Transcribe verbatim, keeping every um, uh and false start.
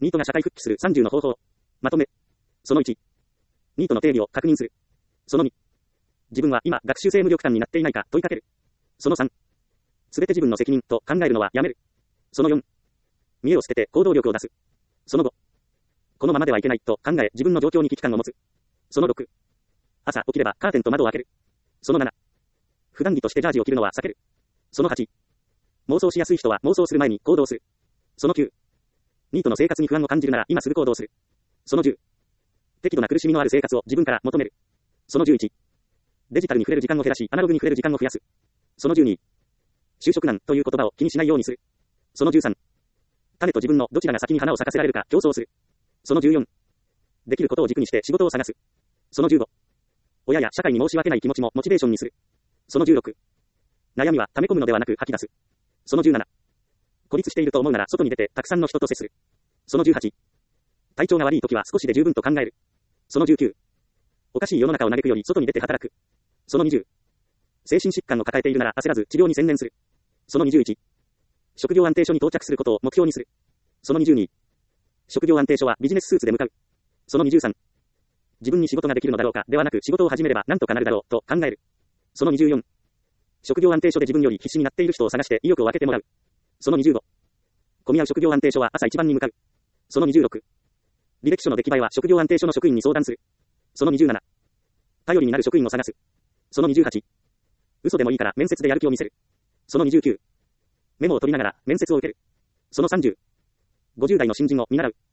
ニートが社会復帰するさんじゅうの方法。まとめ。そのいち。ニートの定義を確認する。そのに。自分は今学習性無力感になっていないか問いかける。そのさん。すべて自分の責任と考えるのはやめる。そのよん。見栄を捨てて行動力を出す。そのご。このままではいけないと考え自分の状況に危機感を持つ。そのろく。朝起きればカーテンと窓を開ける。そのなな。普段着としてジャージを着るのは避ける。そのはち。妄想しやすい人は妄想する前に行動する。そのきゅう。ニートの生活に不安を感じるなら今すぐ行動する。そのじゅう。適度な苦しみのある生活を自分から求める。そのじゅういち。デジタルに触れる時間を減らし、アナログに触れる時間を増やす。そのじゅうに。就職難という言葉を気にしないようにする。そのじゅうさん。種と自分のどちらが先に花を咲かせられるか競争する。そのじゅうよん。できることを軸にして仕事を探す。そのじゅうご。親や社会に申し訳ない気持ちもモチベーションにする。そのじゅうろく。悩みは溜め込むのではなく吐き出す。そのじゅうなな。孤立していると思うなら外に出てたくさんの人と接する。そのじゅうはち。体調が悪い時は少しで十分と考える。そのじゅうきゅう。おかしい世の中を嘆くより外に出て働く。そのにじゅう。精神疾患を抱えているなら焦らず治療に専念する。そのにじゅういち。職業安定所に到着することを目標にする。そのにじゅうに。職業安定所はビジネススーツで向かう。そのにじゅうさん。自分に仕事ができるのだろうかではなく仕事を始めれば何とかなるだろうと考える。そのにじゅうよん。職業安定所で自分より必死になっている人を探して意欲を分けてもらう。そのにじゅうご。混み合う職業安定所は朝一番に向かう。そのにじゅうろく。履歴書の出来栄えは職業安定所の職員に相談する。そのにじゅうなな。頼りになる職員を探す。そのにじゅうはち。嘘でもいいから面接でやる気を見せる。そのにじゅうきゅう。メモを取りながら面接を受ける。そのさんじゅう。ごじゅう代の新人を見習う。